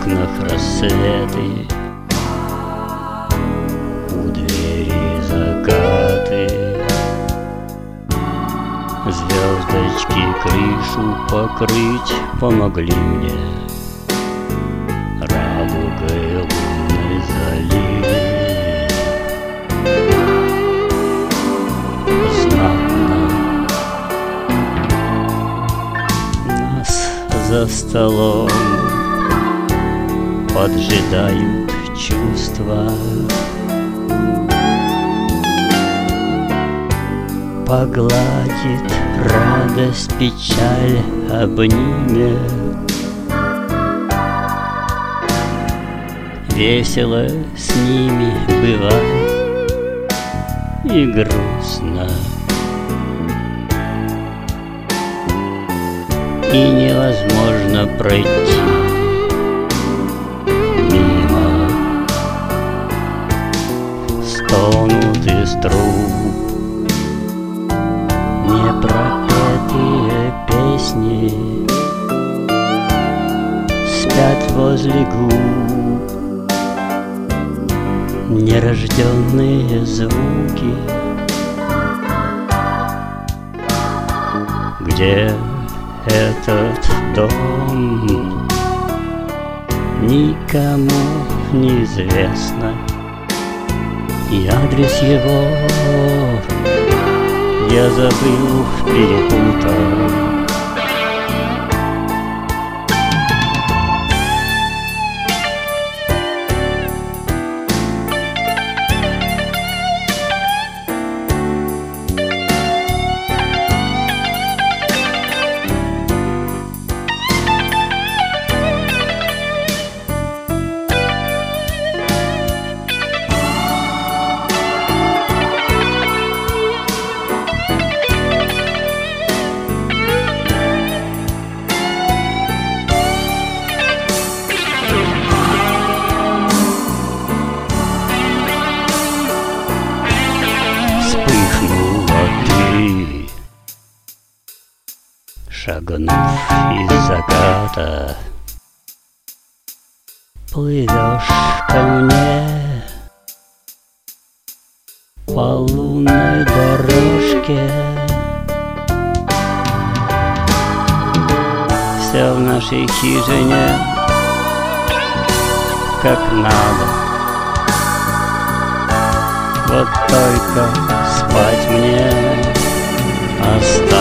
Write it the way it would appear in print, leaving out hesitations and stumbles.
окнах рассветы, у двери закаты. Звездочки крышу покрыть помогли мне радугой лунной залили. Знатно нас за столом поджидают чувства. Погладит радость, печаль обнимет. Весело с ними бывает и грустно, и невозможно пройти мимо. Стонут из труб непропетые песни, спят возле губ нерожденные звуки. Где этот дом, никому неизвестно, и адрес его я забыл, перепутал. Шагнув из заката, плывешь ко мне по лунной дорожке. Все в нашей хижине как надо, вот только спать мне осталось.